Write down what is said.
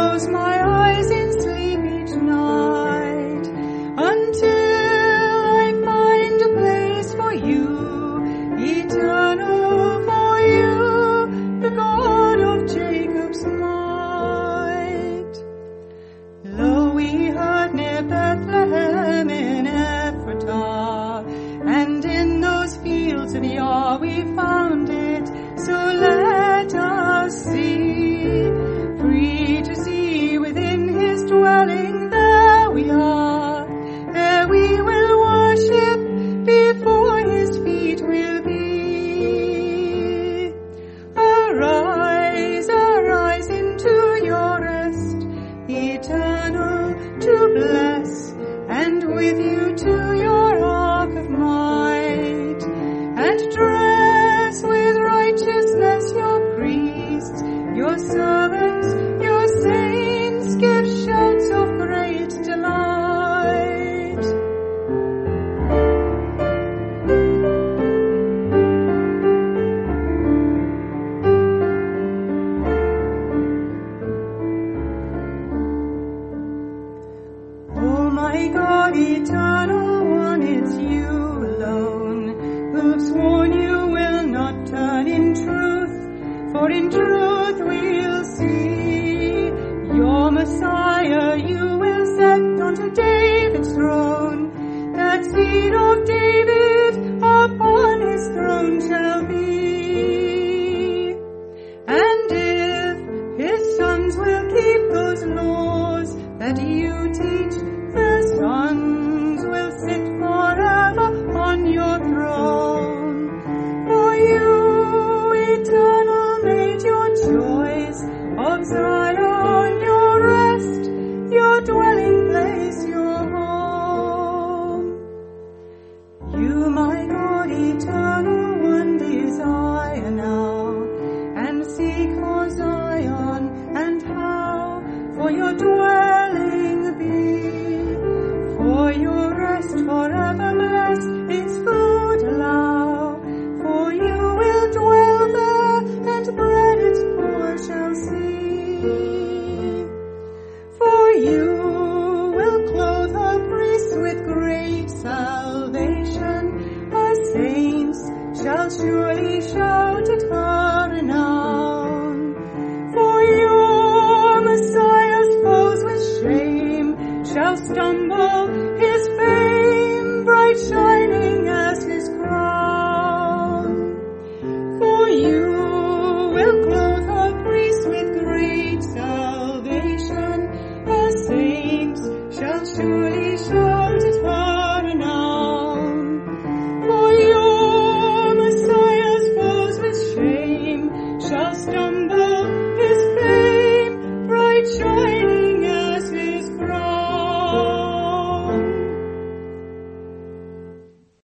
close my eyes in sleep each night until I find a place for you, eternal for you, the God of Jacob's might. Lo, we heard near Bethlehem in Ephratah, and in those fields of Yah we found it, so let us see, free to see within his dwelling, there we are, there we will worship, before his feet will be. Arise, arise into your rest, eternal, to bless, and with you to your ark of might, and dress with righteousness your priests, your servants, your saints, give shouts of great delight. Oh my God, eternal one, it's you alone who've sworn you will not turn in truth, for in truth we'll see your Messiah you will set onto David's throne, that seed of David upon his throne shall be. And if his sons will keep those laws that you teach, the sons will sit forever on your throne. For you, eternal, made your choice of Zion your rest, your dwelling place, your home. You, my God, eternal one, desire now, and seek for Zion, and how for your dwelling be. For your rest forever blessed, its food allow, for you will dwell there, and bread its poor shall see. For you will clothe her priests with great salvation, her saints shall surely shout at her renown. For your Messiah's foes with shame shall stumble, his fame bright shining as his crown. For you will clothe her priests with great salvation, her saints shall surely shout at her renown. For your Messiah's foes with shame shall stumble, his fame bright shining